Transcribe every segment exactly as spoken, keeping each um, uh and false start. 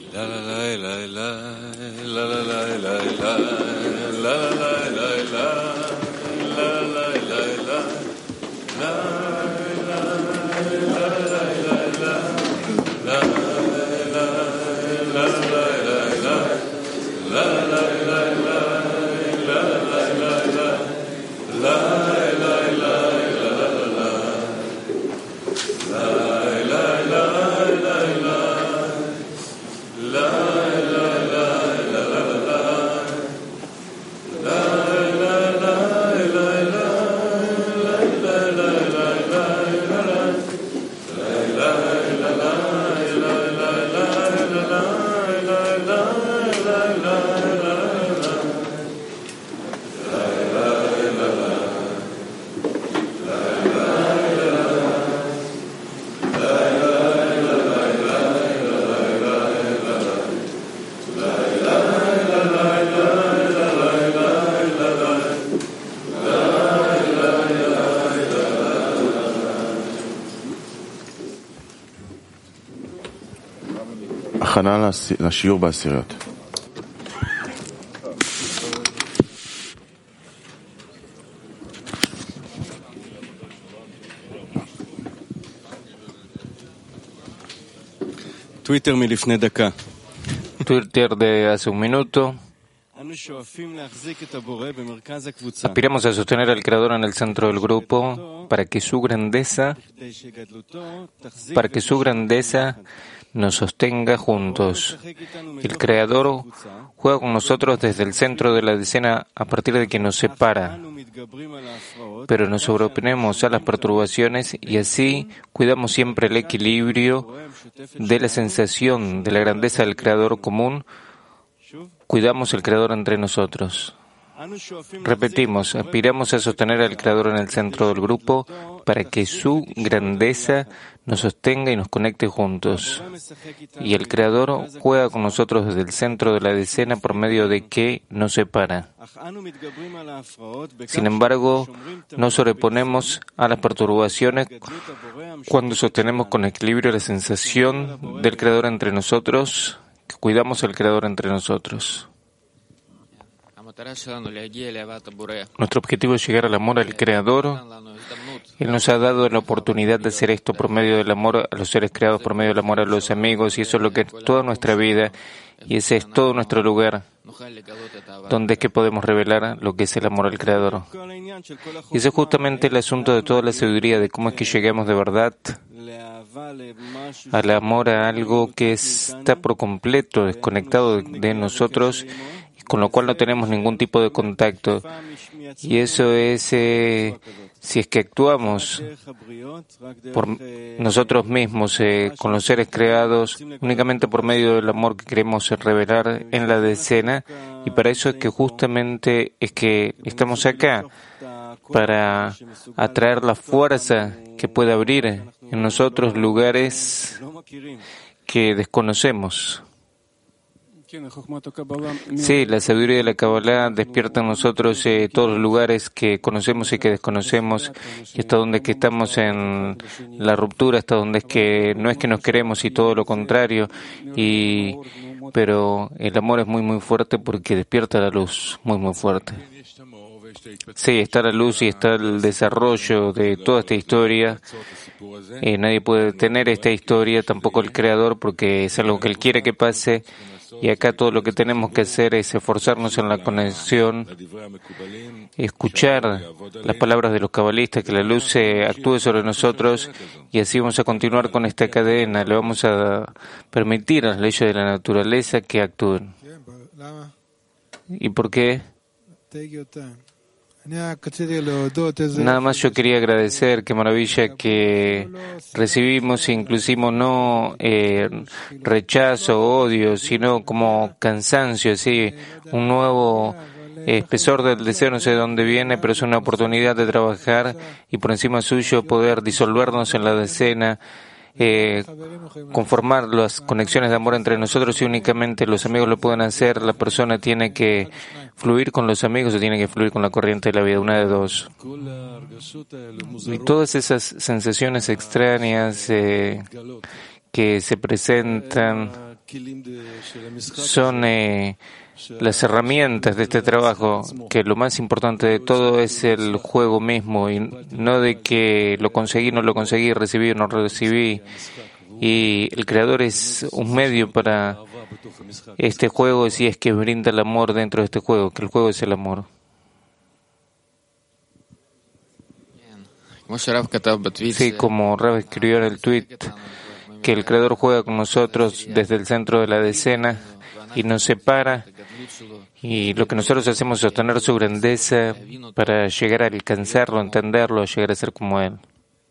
הכנה לשיעור בעשיריות. טוויטר מלפני דקה. Twitter de hace un minuto. Aspiramos a sostener al Creador en el centro del grupo para que su grandeza, para que su grandeza nos sostenga juntos. El Creador juega con nosotros desde el centro de la decena a partir de que nos separa, pero nos sobreponemos a las perturbaciones y así cuidamos siempre el equilibrio de la sensación de la grandeza del Creador común. Cuidamos el Creador entre nosotros. Repetimos, aspiramos a sostener al Creador en el centro del grupo para que su grandeza nos sostenga y nos conecte juntos. Y el Creador juega con nosotros desde el centro de la decena por medio de que nos separa. Sin embargo, nos sobreponemos a las perturbaciones cuando sostenemos con equilibrio la sensación del Creador entre nosotros, que cuidamos el Creador entre nosotros. Nuestro objetivo es llegar al amor al Creador. Él nos ha dado la oportunidad de hacer esto por medio del amor a los seres creados, por medio del amor a los amigos, y eso es lo que es toda nuestra vida, y ese es todo nuestro lugar, donde es que podemos revelar lo que es el amor al Creador. Y ese es justamente el asunto de toda la sabiduría, de cómo es que llegamos de verdad al amor a algo que está por completo desconectado de nosotros, con lo cual no tenemos ningún tipo de contacto. Y eso es, eh, si es que actuamos por nosotros mismos, eh, con los seres creados, únicamente por medio del amor que queremos revelar en la decena, y para eso es que justamente es que estamos acá, para atraer la fuerza que puede abrir en nosotros lugares que desconocemos. Sí, la sabiduría de la Kabbalah despierta en nosotros eh, todos los lugares que conocemos y que desconocemos, y hasta donde es que estamos en la ruptura, hasta donde es que no es que nos queremos y todo lo contrario, y pero el amor es muy muy fuerte porque despierta la luz muy muy fuerte. Sí, está la luz y está el desarrollo de toda esta historia. Eh, nadie puede detener esta historia, tampoco el Creador, porque es algo que Él quiere que pase. Y acá todo lo que tenemos que hacer es esforzarnos en la conexión, escuchar las palabras de los cabalistas, que la luz se actúe sobre nosotros, y así vamos a continuar con esta cadena. Le vamos a permitir a las leyes de la naturaleza que actúen. ¿Y por qué? Nada más yo quería agradecer, qué maravilla que recibimos, inclusive no eh, rechazo, odio, sino como cansancio, ¿sí? Un nuevo eh, espesor del deseo, no sé de dónde viene, pero es una oportunidad de trabajar y por encima suyo poder disolvernos en la decena, Eh, conformar las conexiones de amor entre nosotros, y únicamente los amigos lo pueden hacer. La persona tiene que fluir con los amigos o tiene que fluir con la corriente de la vida, una de dos. Y todas esas sensaciones extrañas eh, que se presentan son eh, las herramientas de este trabajo, que lo más importante de todo es el juego mismo y no de que lo conseguí, no lo conseguí, recibí o no recibí. Y el Creador es un medio para este juego si es que brinda el amor dentro de este juego, que el juego es el amor. Sí, como Rav escribió en el tweet, que el Creador juega con nosotros desde el centro de la decena y nos separa, y lo que nosotros hacemos es sostener su grandeza para llegar a alcanzarlo, entenderlo, llegar a ser como Él.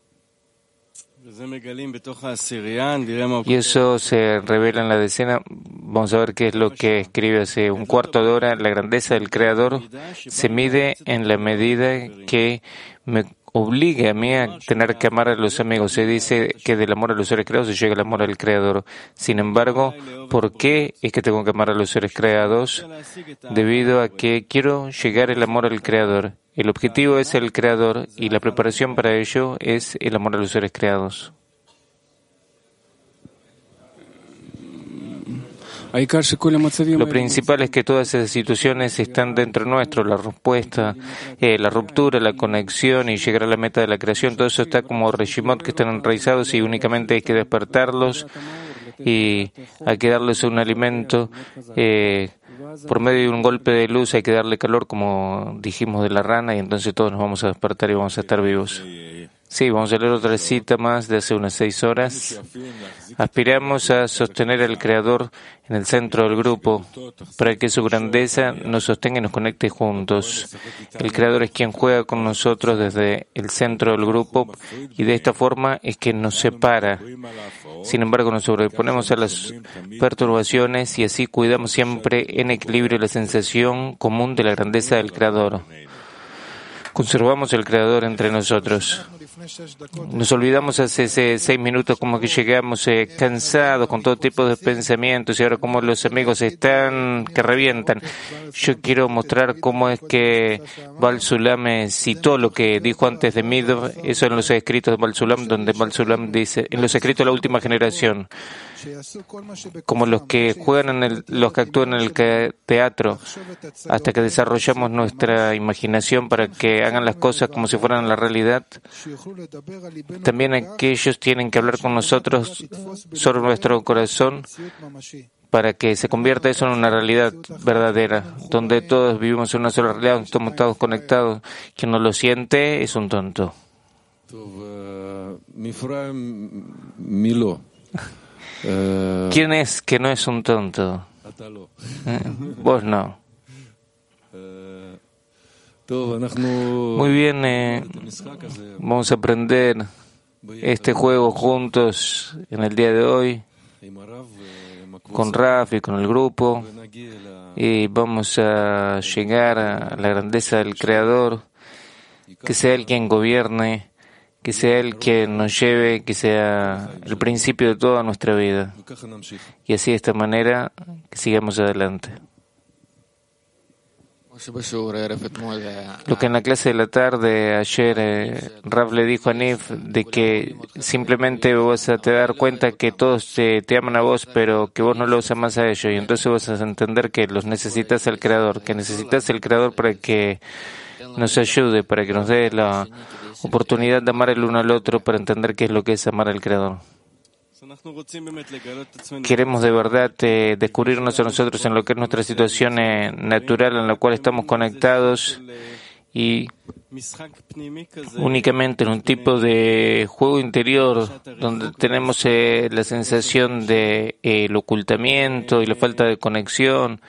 Y eso se revela en la decena. Vamos a ver qué es lo que escribe hace un cuarto de hora. La grandeza del Creador se mide en la medida que me obligue a mí a tener que amar a los amigos. Se dice que del amor a los seres creados se llega al amor al Creador. Sin embargo, ¿por qué es que tengo que amar a los seres creados? Debido a que quiero llegar al amor al Creador. El objetivo es el Creador y la preparación para ello es el amor a los seres creados. Lo principal es que todas esas situaciones están dentro nuestro, la respuesta, eh, la ruptura, la conexión y llegar a la meta de la creación. Todo eso está como reshimot que están enraizados y únicamente hay que despertarlos y hay que darles un alimento. Eh, por medio de un golpe de luz hay que darle calor, como dijimos de la rana, y entonces todos nos vamos a despertar y vamos a estar vivos. Sí, vamos a leer otra cita más de hace unas seis horas. Aspiramos a sostener al Creador en el centro del grupo para que su grandeza nos sostenga y nos conecte juntos. El Creador es quien juega con nosotros desde el centro del grupo y de esta forma es que nos separa. Sin embargo, nos sobreponemos a las perturbaciones y así cuidamos siempre en equilibrio la sensación común de la grandeza del Creador. Conservamos el Creador entre nosotros. Nos olvidamos hace seis minutos como que llegamos eh, cansados con todo tipo de pensamientos y ahora como los amigos están que revientan. Yo quiero mostrar cómo es que Baal Sulam citó lo que dijo antes de Midov, eso en los escritos de Baal Sulam, donde Baal Sulam dice, en los escritos de la última generación, como los que juegan en el, los que actúan en el teatro, hasta que desarrollamos nuestra imaginación para que hagan las cosas como si fueran la realidad. También aquellos tienen que hablar con nosotros sobre nuestro corazón para que se convierta eso en una realidad verdadera, donde todos vivimos en una sola realidad, donde estamos todos conectados. Quien no lo siente es un tonto. ¿Quién es que no es un tonto? ¿Eh? Vos no. Muy bien, eh, vamos a aprender este juego juntos en el día de hoy con Raf y con el grupo y vamos a llegar a la grandeza del Creador, que sea Él quien gobierne, que sea Él quien nos lleve, que sea el principio de toda nuestra vida y así de esta manera que sigamos adelante. Lo que en la clase de la tarde ayer eh, Rav le dijo a Nif de que simplemente vas a te dar cuenta que todos te, te aman a vos, pero que vos no los amas a ellos, y entonces vas a entender que los necesitas al Creador, que necesitas el Creador para que nos ayude, para que nos dé la oportunidad de amar el uno al otro, para entender qué es lo que es amar al Creador. Queremos de verdad eh, descubrirnos a nosotros en lo que es nuestra situación eh, natural en la cual estamos conectados y únicamente en un tipo de juego interior donde tenemos eh, la sensación de eh, el ocultamiento y la falta de conexión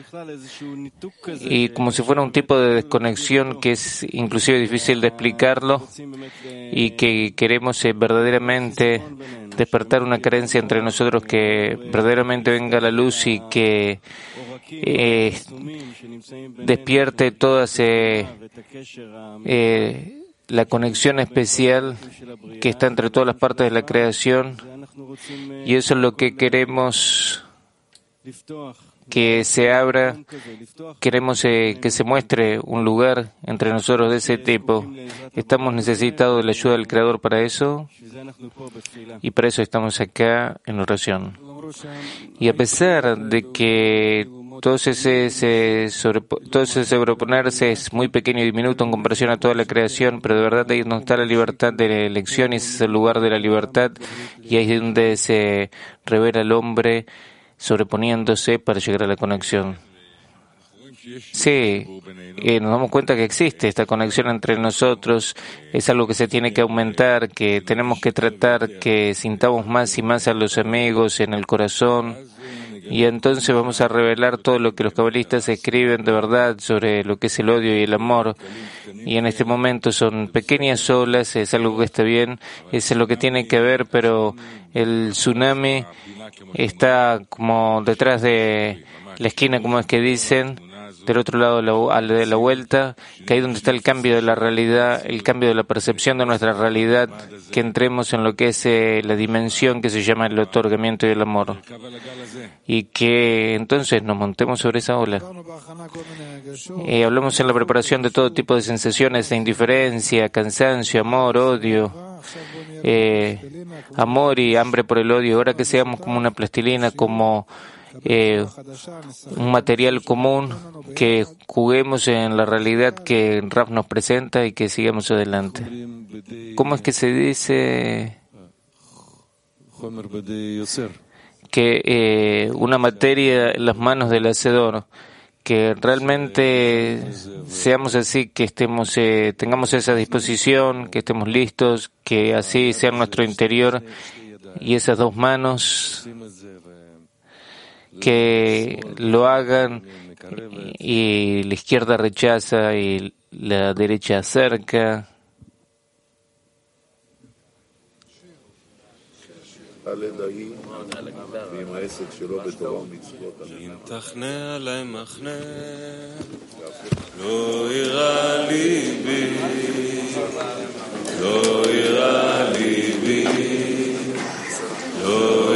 y como si fuera un tipo de desconexión que es inclusive difícil de explicarlo y que queremos eh, verdaderamente despertar una creencia entre nosotros que verdaderamente venga a la luz y que eh, despierte toda eh, eh, la conexión especial que está entre todas las partes de la creación, y eso es lo que queremos que se abra. Queremos eh, que se muestre un lugar entre nosotros de ese tipo. Estamos necesitados de la ayuda del Creador para eso, y para eso estamos acá en oración. Y a pesar de que todo ese, ese sobre, todo ese sobreponerse es muy pequeño y diminuto en comparación a toda la creación, pero de verdad ahí es donde está la libertad de la elección y ese es el lugar de la libertad y ahí es donde se revela el hombre sobreponiéndose para llegar a la conexión. Sí, eh, nos damos cuenta que existe esta conexión entre nosotros, es algo que se tiene que aumentar, que tenemos que tratar, que sintamos más y más a los amigos en el corazón, y entonces vamos a revelar todo lo que los cabalistas escriben de verdad sobre lo que es el odio y el amor, y en este momento son pequeñas olas, es algo que está bien, es lo que tiene que ver, pero el tsunami está como detrás de la esquina, como es que dicen, del otro lado de la, de la vuelta, que ahí donde está el cambio de la realidad, el cambio de la percepción de nuestra realidad, que entremos en lo que es eh, la dimensión que se llama el otorgamiento y el amor, y que entonces nos montemos sobre esa ola. Eh, hablamos en la preparación de todo tipo de sensaciones de indiferencia, cansancio, amor, odio, eh, amor y hambre por el odio. Ahora que seamos como una plastilina, como Eh, un material común, que juguemos en la realidad que Rav nos presenta y que sigamos adelante. ¿Cómo es que se dice que eh, una materia en las manos del hacedor, que realmente seamos así, que estemos, eh, tengamos esa disposición, que estemos listos, que así sea nuestro interior y esas dos manos que lo hagan y la izquierda rechaza y la derecha acerca. לא